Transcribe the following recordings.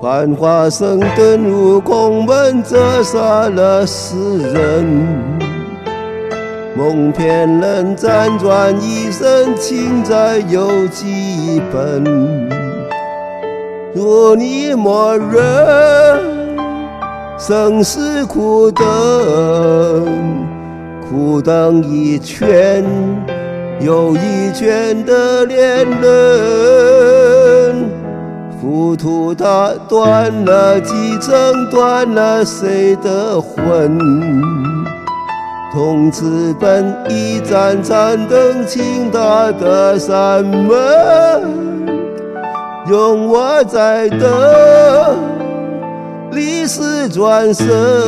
幻化生遁入空门，折杀了世人。蒙骗人辗转一生，情债有几本？若你默认生死苦等，苦等一圈又一圈的恋人，浮屠他断了几层，断了谁的魂？童子本一盏残灯，倾他的山门，用我在等历史转身，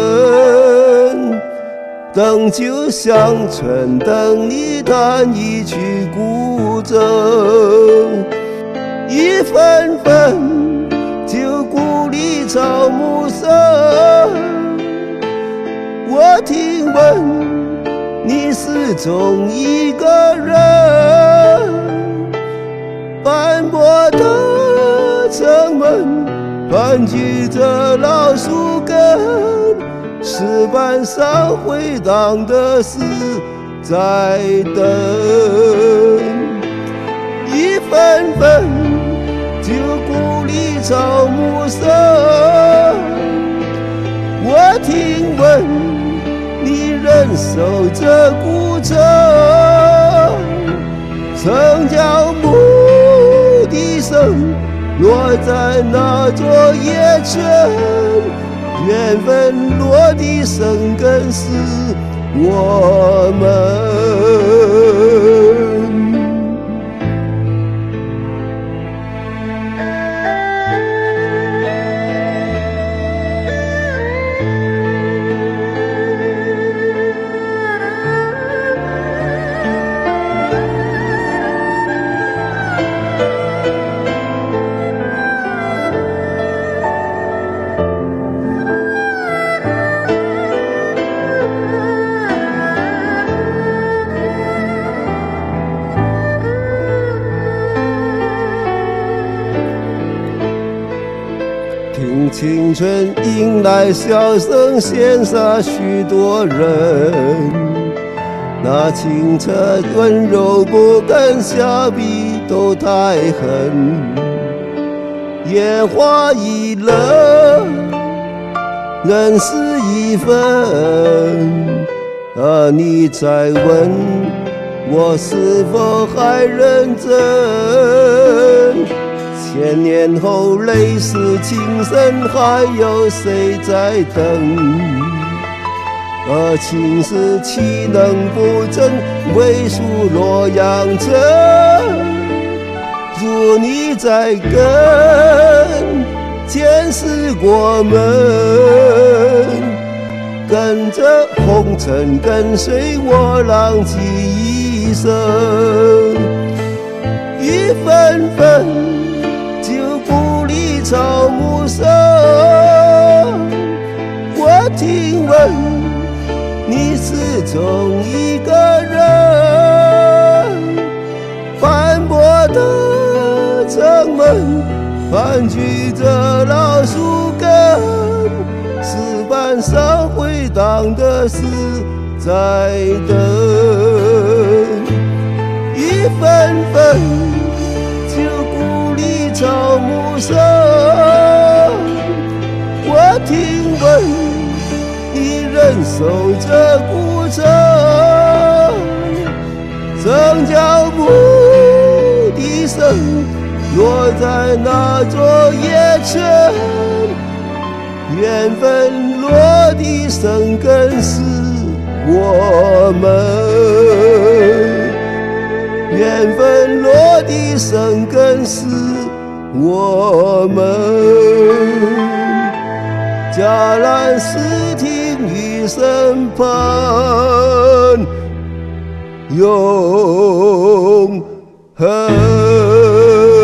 等酒香醇，等你弹一曲古筝，一分分就故里草木深。我听闻你始终一个人，斑驳的城门盘踞着老树根，石板上回荡的是在等，一分分就故里草木深。我听闻你忍受着孤城，曾将牧笛声落在那座野村，缘分落地生根是我们。听青春迎来笑声，羡煞许多人。那清澈温柔不肯下笔都太狠，烟花易冷，人是一分。而你再问我是否还认真？千年后泪湿情深，还有谁在等？而情是岂能不真，唯属洛阳城。如你在跟，前世过门，跟着红尘，跟随我浪迹一生，一分分草木深。我听闻你始终一个人，斑驳的城门盘踞着老树根，石板上回荡的是在等，一分分就故里草木深。我听闻你忍受着孤城，曾将牧笛声落在那座野村，缘分落地生根是我们，缘分落地生根是我们。迦兰斯汀于身旁，永恒。